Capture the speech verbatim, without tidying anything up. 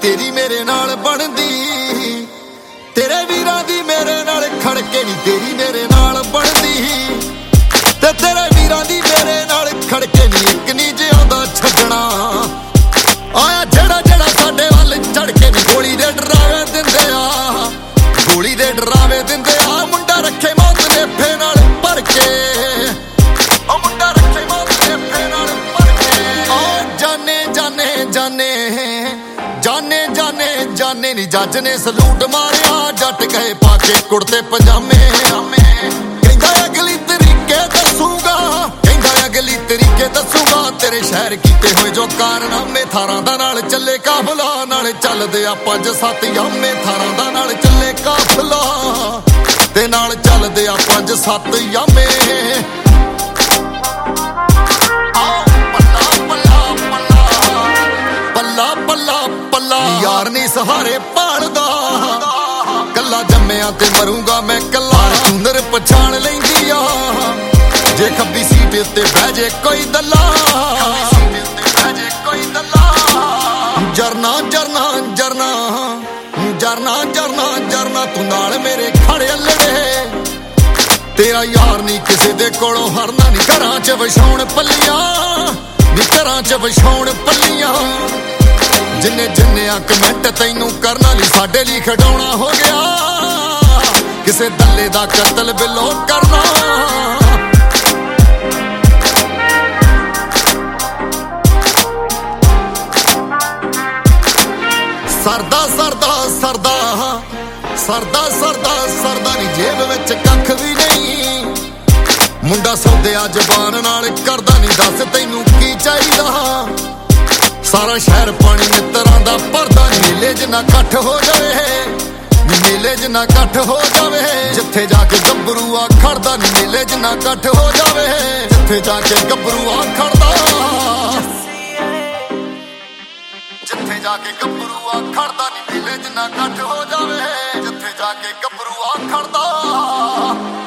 तेरी मेरे नाल बनदी, तेरे वीरां दी मेरे नाल खड़ के नी तेरी मेरे नाल बनदी, ते तेरे वीरां दी मेरे नाल खड़ के नी इक नी जिउंदा छड्डना। आया जेड़ा जेड़ा साडे वल चढ़ के नी गोली दे डरावे दिंदे आ, गोली दे डरावे दिंदे आ। मुंडा रखे मौत दे फे नाल भर के, ओ मुंडा रखे मौत दे फे नाल भर के। आ जाने जाने जाने जाने जाने जाने नी जज ने सलूट मारिया, जट गए पाके कुड़ते पजामे। कहंदा अगली तरीके दसूगा, कहंदा अगली तरीके दसूगा, तेरे शहर कीते होए जो कारनामे। थारां दा नाल चले काफला, नाल चलदे आ पंज सत्त यामे। थारां दा नाल चले काफला ते नाल चलदे आ पंज सत्त यामे। यार नी सहारे पालदा, कल्ला जम्मिया ते मरूंगा मैं कल्ला। सुंदर पछाण लैंदी आ, जे खब्बी सीट उत्ते बह जे कोई दल्ला, जरना जरना जरना जरना जरना जरना तू नाल मेरे खड़े अल्लड़े। तेरा यार नी किसे दे कोलों हरना, नी घरां च वछाउण पल्लियां, नी घरां च वछाउण पल्लियां। जिन्ने जिन्ने कमेंट तैनू करना ली साडे ली खड़ाउणा हो गया, किसे दल्ले दा कतल बिलो करना। सरदा सरदा सरदा सरदा सरदा सरदा नी जेब विच कख भी नहीं, मुंडा सौदिया जबान नाल करदा नी। दस तैनू की चाहिदा, सारा शहर पानी मित्तरां दा भरदा। मेले च ना कट्ठ हो जावे, मेले च ना कट्ठ हो जावे, जिथे जाके गब्बरू आ खड़दा। नी मेले च ना कट्ठ हो जावे, जिथे जाके गब्बरू आ खड़दा, जिथे जाके गब्बरू आ खड़दा। नी मेले च ना कट्ठ हो जावे, जिथे जाके गब्बरू आ खड़दा।